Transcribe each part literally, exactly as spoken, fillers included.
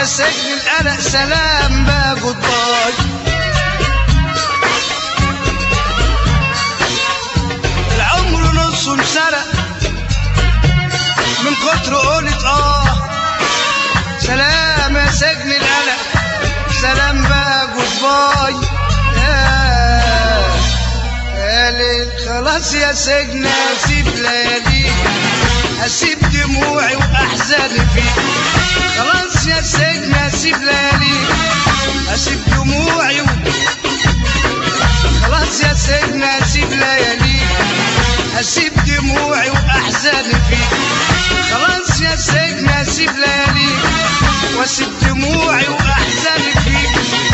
يا سجن القلق سلام بقى جود باي. العمر نصه انسرق من كتر قولة اه سلام يا سجن القلق سلام بقى جود باي. يا ليل خلاص يا سجن اسيب لياليك اسيب دموعي واحزاني فيك. خلاص يا سجن اسيب لياليك اسيب دموعي و... خلاص يا سجن اسيب لياليك اسيب دموعي واحزاني فيك. خلاص يا سجن اسيب لياليك واسيب دموعي واحزاني فيك.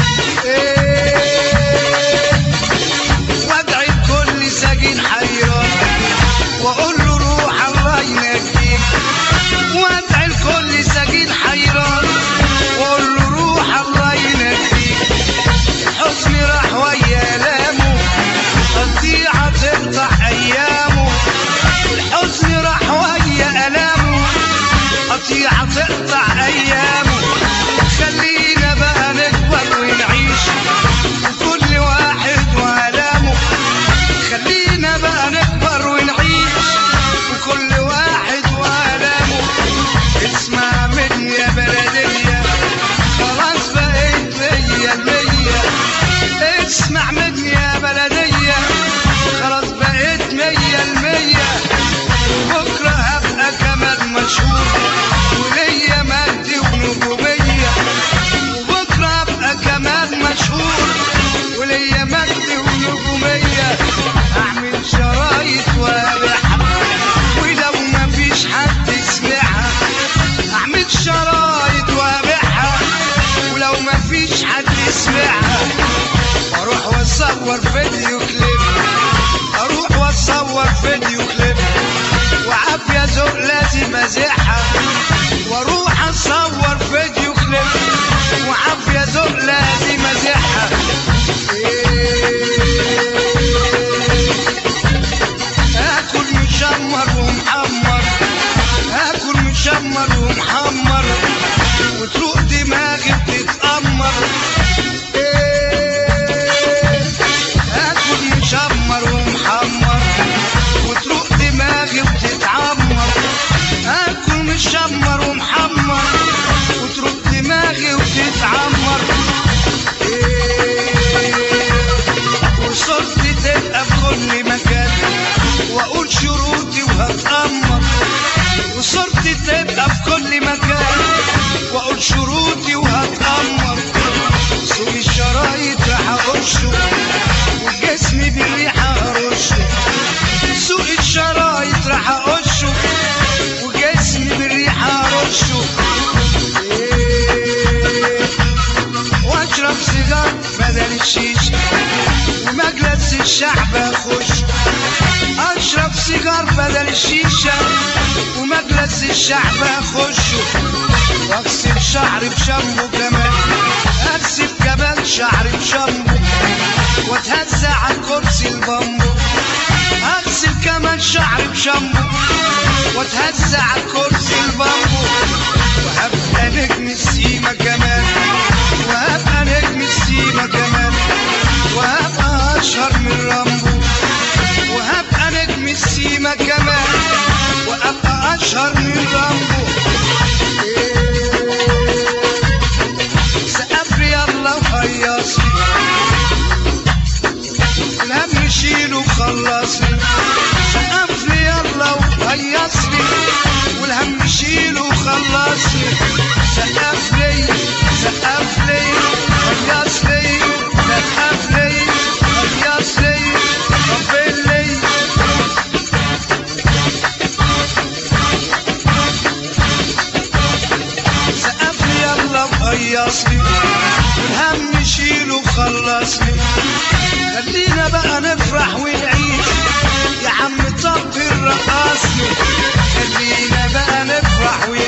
إيه وادعي لكل سجين حيران واقول له روح الله ينجيك. وادعي لكل سجين حيران واقول له روح الله ينجيك. الحزن راح ويا لامه قطيعة تقطع ايامه. الحزن راح ويا الامه قطيعة تقطع ايامه. خلينا بقى نكبر ونعيش وكل واحد وآلامه. خلينا بقى نكبر ونعيش وكل واحد وآلامه. اسمع مني يا بلدية خلاص بقيت مية المية. اسمع مني يا بلدية خلاص بقيت مية المية. وبكرة هبقى كمان مشهور وليا مجد ونجومية. وبكرة هبقى كمان مشهور وليا مجد ونجومية. اعمل شرايط وابيعها ولو مفيش حد يسمعها. اعمل شرايط وابيعها ولو مفيش حد يسمعها. اروح واصور فيديو كليب اروح واصور فيديو كليب وعافية ذوق لازم ازيحها. واروح اصور فيديو كليب وعافية ذوق لازم ازيحها. اكل مشمر ومحمر اكل مشمر ومحمر وتروق دماغي بتتأمر. اكل مشمر ومحمر وتروق دماغي وتتعمر. اكل مشمر ومحمر وتروق دماغي وتتعمر. وصورتي تبقى في كل مكان واقول شروطي وهتأمر. وصورتي تبقى في كل مكان واقول شروطي وهتأمر. سوق الشرايط راح اخشه وجسمي بالريحة هرشه. سوق الشرايط راح اخشه وجسمي بالريحة هرشه. واشرب سيجار بدل الشيشة ومجلس الشعب اخش. اشرب سيجار بدل الشيشة ومجلس الشعب اخشه. واغسل شعري بشامبو كمان اغسل كمان شعري بشامبو واتهزى على الكرسي البامبو. اغسل كمان شعري بشامبو واتهزى على الكرسي البامبو. وهبقى نجم السيما كمان وهبقى نجم السيما كمان وهبقى اشهر من رامبو. وهبقى نجم السيما كمان وابقى اشهر من رامبو. سقفلي يلا وهيصلي الهم شيله وخلصني. سقفلي يلا وهيصلي والهم شيله وخلصني. سقفلي سقفلي هيصلي سقفلي هيصلي طبلي. سقفلي يلا وهيصلي والهم شيله وخلصني. خلينا بقى نفرح ونعيش يا عم طبل رقصني. خلينا بقى نفرح ونعيش